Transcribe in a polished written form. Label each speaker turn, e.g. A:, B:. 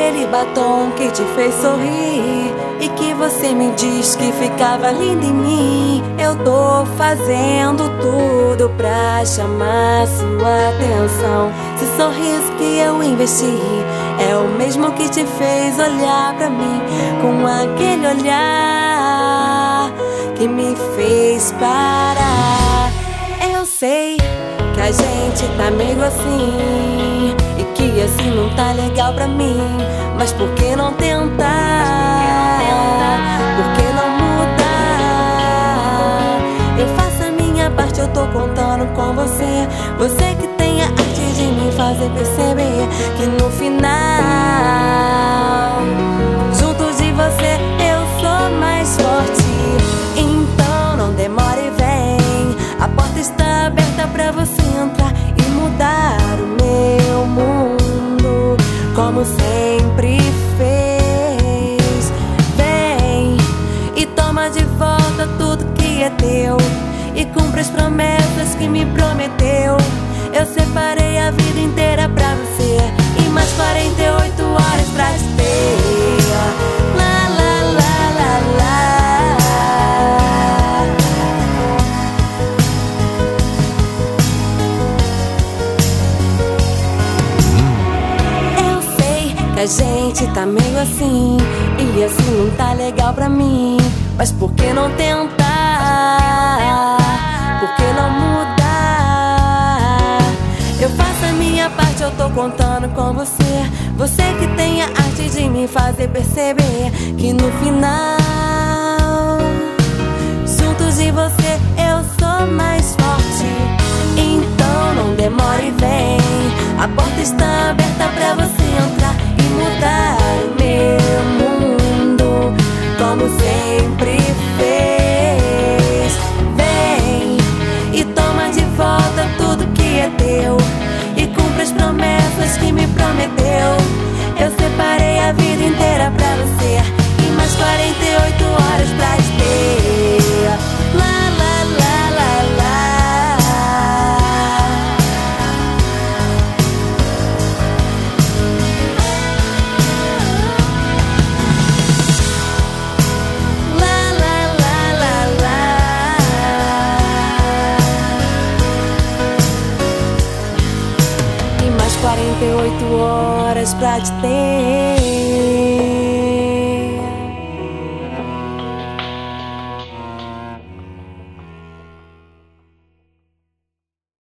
A: aquele batom que te fez sorrir e que você me diz que ficava linda em mim. Eu tô fazendo tudo pra chamar sua atenção. Esse sorriso que eu investi é o mesmo que te fez olhar pra mim com aquele olhar que me fez parar. Eu sei que a gente tá meio assim e que assim não tá legal pra mim, mas por que não tentar? Por que não mudar? Eu faço a minha parte, eu tô contando com você. Você que tem a arte de me fazer perceber que no final, junto de você eu sou mais forte. Então não demore e vem, a porta está aberta pra você entrar e mudar o meu mundo, como sempre fez. Vem e toma de volta tudo que é teu e cumpre as promessas que me prometeu. Eu separei a vida inteira pra você e mais 48 horas pra te ter. Lá, lá, lá, lá, lá. Eu sei que a gente tá meio assim e assim não tá legal pra mim, mas por que não tentar? Por que não mudar? Eu faço a minha parte, eu tô contando com você. Você que tem a arte de me fazer perceber que no final, juntos de você eu sou mais forte. Então não demore e vem, a porta está aberta pra você entrar e mudar o meu mundo, como sempre fez. Vem e toma de volta tudo que é teu e cumpre as promessas que me prometeu. Eu separei a vida inteira pra você e mais 48 horas pra te ter. Lá, lá, lá, lá, lá. Lá, lá, lá, lá, lá. E mais 48 horas pra te ter.